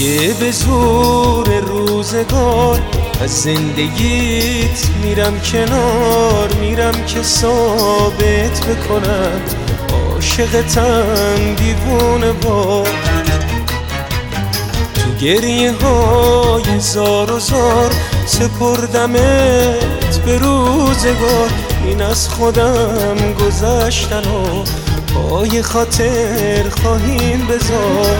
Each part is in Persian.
اگه به زور روزگار از زندگیت میرم کنار، میرم که ثابت بکنم عاشقتم دیوونه وار. تو گریه های زار و زار سپردمت به روزگار، این از خودم گذشتن و پای خاطر خواهیم بذار.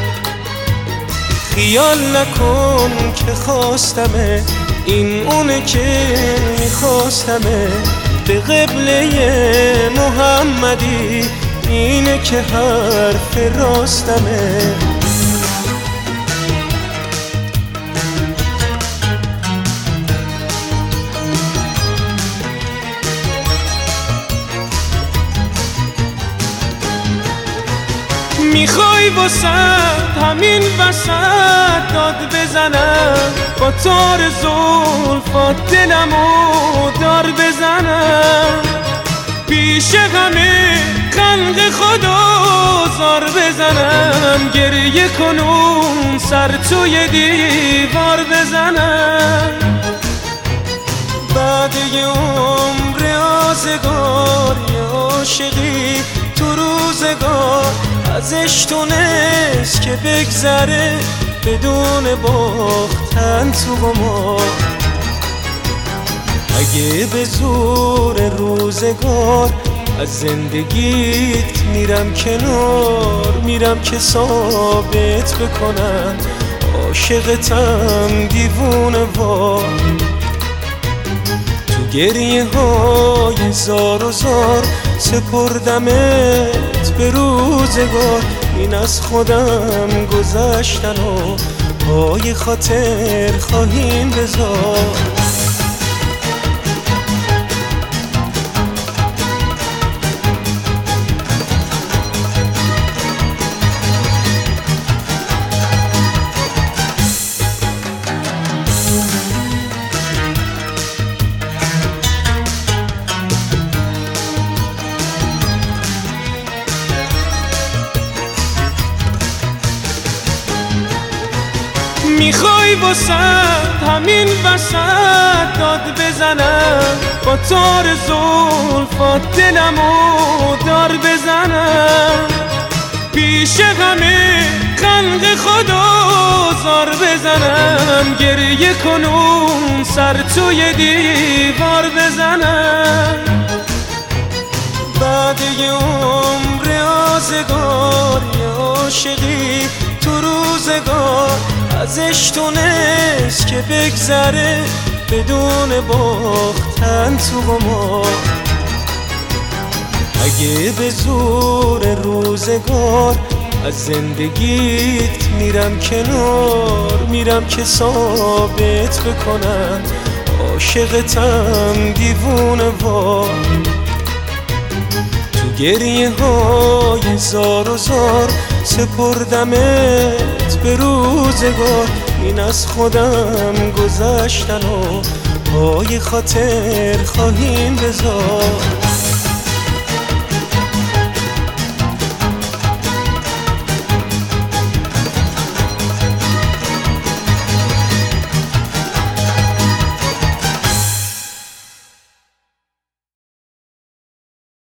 خیال نکن که خواستمه، این اونه که میخواستمه، به قبله محمدی اینه که حرف راستمه. میخوای واسد همین وسط داد بزنم، با تار زلفات دلمو دار بزنم، پیش همه خلق خدا زار بزنم، گریه کنم سر توی دیوار بزنم. بعد یه عمر آزگار یه عاشقی تو روزگار، ازش تونست که بگذره بدون باختن تو با ما. اگه به زور روزگار از زندگیت میرم کنار، میرم که ثابت بکنم عاشقتم دیوونه وار. تو گریه های زار و زار سپردمت به روزگار، این از خودم گذشتن و پای خاطر خواهیم بذار. میخوای واسد همین وسط داد بزنم، با تار زلفات دلمو دار بزنم، پیش همه خلق خدا زار بزنم، گریه کنم سر توی دیوار بزنم. بعد یه عمر آزگار یه عاشقی تو روزگار، ازش تونست که بگذره بدون باختن تو با ما. اگه به زور روزگار از زندگیت میرم کنار، میرم که ثابت بکنم عاشقتم دیوونه وار. تو گریه های زار و زار سپردمت به روزگار، این از خودم گذشتن و پای خاطر خواهیم بذار.